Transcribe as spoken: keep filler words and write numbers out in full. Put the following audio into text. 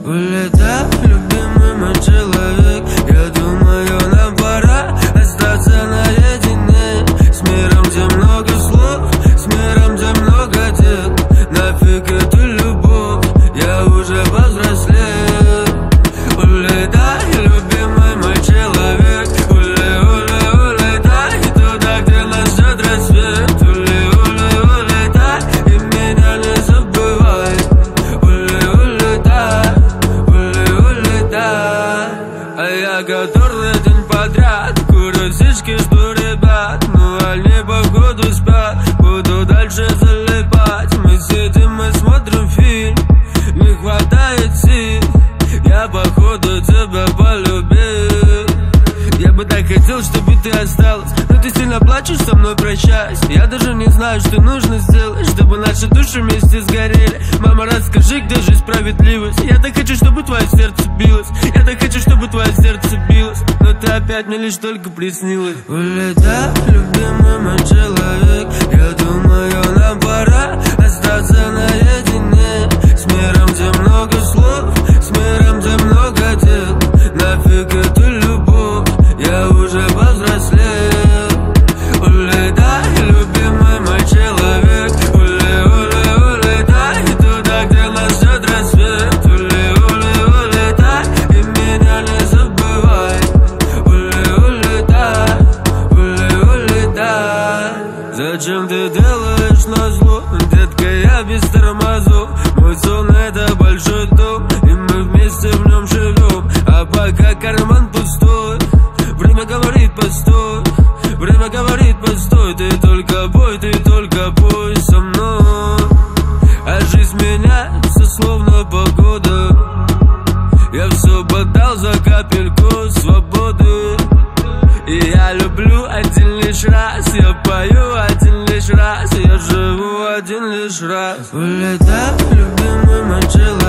Улетай, любимый мой человек. Я думаю, нам пора остаться наедине. С миром, где много слов, с миром, где много дел. Нафиг эту любовь, я уже повзрослел. Улетай, любимый мой человек. Уле, уле, улетай туда, где нас ждет рассвет. Уле, уле, улетай и меня не забывай. Уле, улетай, уле, улетай. А я который день подряд курю сишки, жду ребят. Ну они походу спят, буду дальше залипать. Мы сидим, мы смотрим фильм, не хватает сил. Я походу тебя полюбил. Я бы так хотел, чтобы ты осталась, но ты сильно плачешь, со мной прощаясь. Я даже не знаю, что нужно сделать, чтобы наши души вместе сгорели. Мама, расскажи, где же справедливость? Я так хочу, чтобы твое сердце билось. Я так хочу, чтобы твое сердце билось. Но ты опять мне лишь только приснилась. Улетай, любимый мой человек. Я думаю, нам пора остаться наедине. С миром, где много слов, с миром, где много дел. Нафиг эту любовь, я уже повзрослел. Улетай, любимый мой человек. Уле, уле, улетай туда, где нас ждет рассвет. Уле, уле, улетай и меня не забывай. Уле, улетай, уле, улетай. Зачем ты делаешь назло, детка, я без тормозов. Мой сон это большой дом, и мы вместе в нем живем. А пока карман пустой, время говорит постой. Время говорит постой, ты только пой, ты только пой со мной. А жизнь меняется словно погода. Я все подал за капельку свободы. И я люблю один лишь раз, я пою один лишь раз, я живу один лишь раз. Улетай, любимый мой человек.